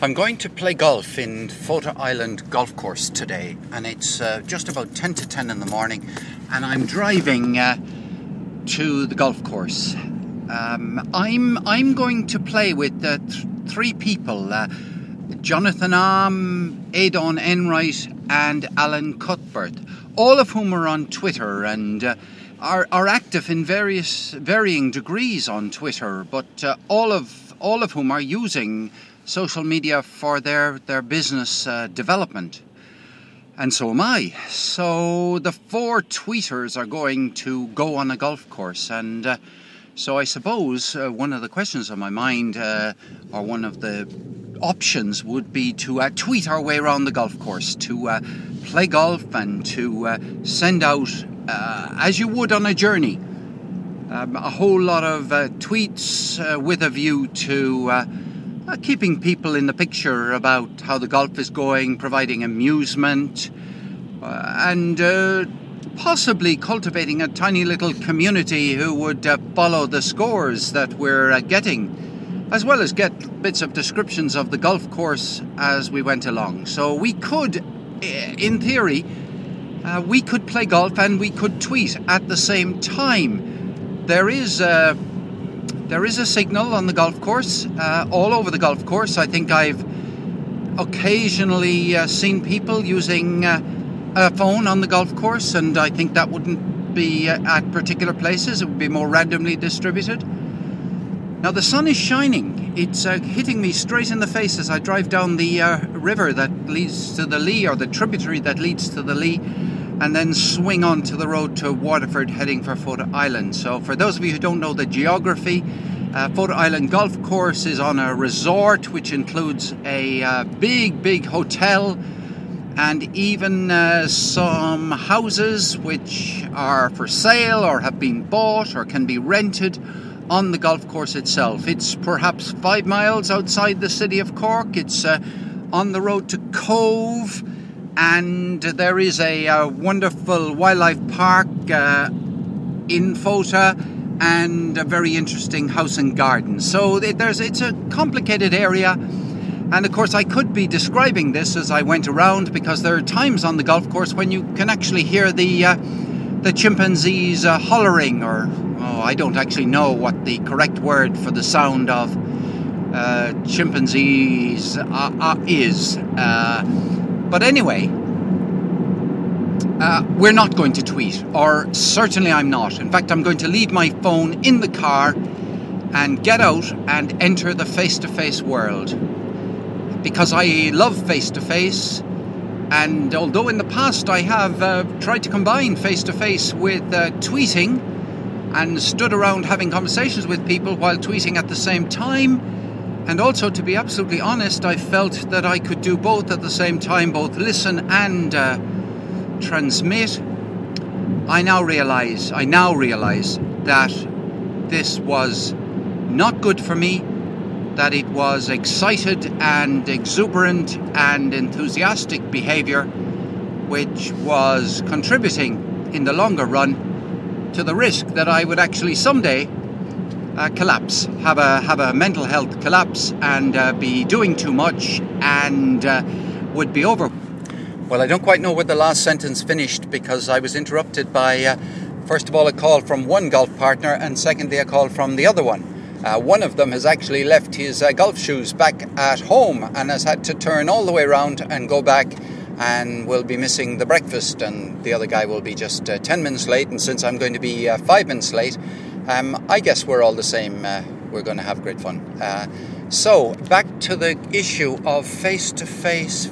I'm going to play golf in Fota Island Golf Course today, and it's just about 10 to 10 in the morning, and I'm driving to the golf course. I'm going to play with three people, Jonathan Arm, Adon Enright and Alan Cuthbert, all of whom are on Twitter and are active in varying degrees on Twitter, but all of whom are using social media for their business development. And so am I. So the four tweeters are going to go on a golf course, and so I suppose one of the questions on my mind, or one of the options, would be to tweet our way around the golf course, to play golf and to send out, as you would on a journey, a whole lot of tweets with a view to keeping people in the picture about how the golf is going, providing amusement, and possibly cultivating a tiny little community who would follow the scores that we're getting, as well as get bits of descriptions of the golf course as we went along. So we could, in theory, we could play golf and we could tweet at the same time. There is a signal on the golf course, all over the golf course. I think I've occasionally seen people using a phone on the golf course, and I think that wouldn't be at particular places. It would be more randomly distributed. Now the sun is shining. It's hitting me straight in the face as I drive down the river that leads to the Lee, or the tributary that leads to the Lee, and then swing onto the road to Waterford, heading for Fota Island. So for those of you who don't know the geography, Fota Island Golf Course is on a resort which includes a big hotel, and even some houses which are for sale or have been bought or can be rented on the golf course itself. It's perhaps 5 miles outside the city of Cork. It's on the road to Cove, and there is a wonderful wildlife park in Fota, and a very interesting house and garden. So it's a complicated area, and of course I could be describing this as I went around, because there are times on the golf course when you can actually hear the chimpanzees hollering, or I don't actually know what the correct word for the sound of chimpanzees is. But anyway, we're not going to tweet, or certainly I'm not. In fact, I'm going to leave my phone in the car and get out and enter the face-to-face world, because I love face-to-face. And although in the past I have tried to combine face-to-face with tweeting, and stood around having conversations with people while tweeting at the same time, and also, to be absolutely honest, I felt that I could do both at the same time, both listen and transmit. I now realize that this was not good for me, that it was excited and exuberant and enthusiastic behavior which was contributing in the longer run to the risk that I would actually someday collapse, have a mental health collapse, and be doing too much, and would be over. Well, I don't quite know where the last sentence finished, because I was interrupted by first of all a call from one golf partner, and secondly a call from the other one. One of them has actually left his golf shoes back at home and has had to turn all the way around and go back, and will be missing the breakfast, and the other guy will be just 10 minutes late, and since I'm going to be 5 minutes late, I guess we're all the same. We're going to have great fun. So back to the issue of face-to-face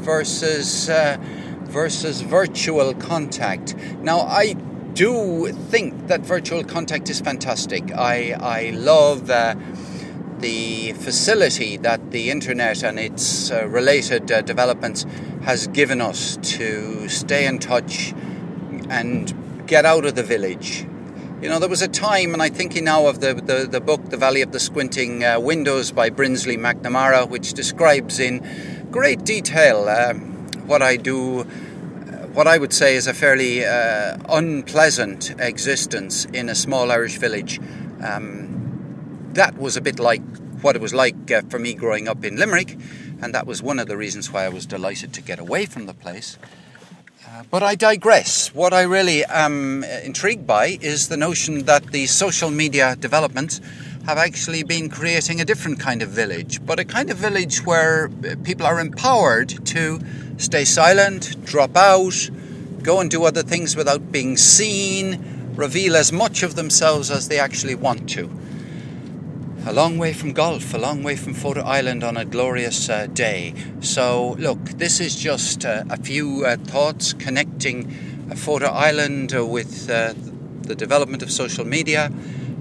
versus virtual contact. Now, I do think that virtual contact is fantastic. I love the facility that the internet and its related developments has given us to stay in touch and get out of the village. You know, there was a time, and I'm thinking now of the book The Valley of the Squinting Windows by Brinsley McNamara, which describes in great detail what I would say is a fairly unpleasant existence in a small Irish village. That was a bit like what it was like for me growing up in Limerick. and that was one of the reasons why I was delighted to get away from the place. But I digress. What I really am intrigued by is the notion that the social media developments have actually been creating a different kind of village, but a kind of village where people are empowered to stay silent, drop out, go and do other things without being seen, reveal as much of themselves as they actually want to. A long way from golf, a long way from Photo Island on a glorious day. So, look, this is just a few thoughts connecting Photo Island with the development of social media.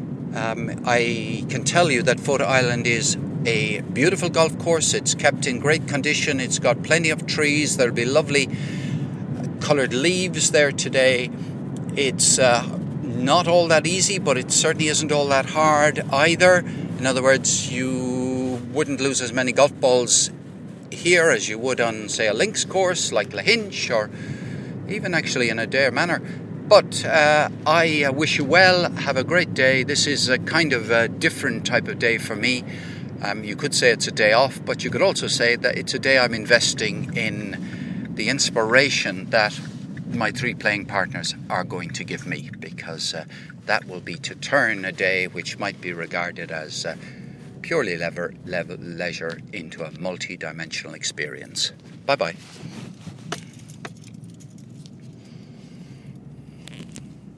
I can tell you that Photo Island is a beautiful golf course. It's kept in great condition. It's got plenty of trees. There'll be lovely coloured leaves there today. It's not all that easy, but it certainly isn't all that hard either. In other words, you wouldn't lose as many golf balls here as you would on, say, a links course like Lahinch, or even actually in Adare Manor. But I wish you well. Have a great day. This is a kind of a different type of day for me. You could say it's a day off, but you could also say that it's a day I'm investing in the inspiration that my 3 playing partners are going to give me, because that will be to turn a day which might be regarded as purely leisure into a multi-dimensional experience. Bye-bye.